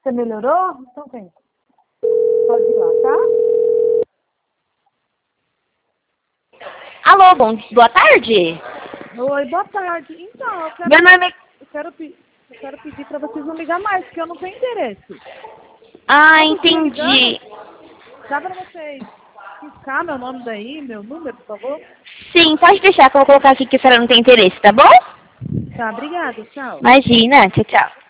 Você melhorou? Então vem. Pode ir lá, tá? Alô, boa tarde. Oi, boa tarde. Então, Meu nome é... eu quero pedir para vocês não ligar mais, porque eu não tenho interesse. Ah, Todo dia entendi. ligando, dá para vocês riscar meu nome daí, meu número, por favor? Sim, pode deixar que eu vou colocar aqui que a senhora não tem interesse, tá bom? Tá, obrigada, tchau. Imagina, tchau, tchau.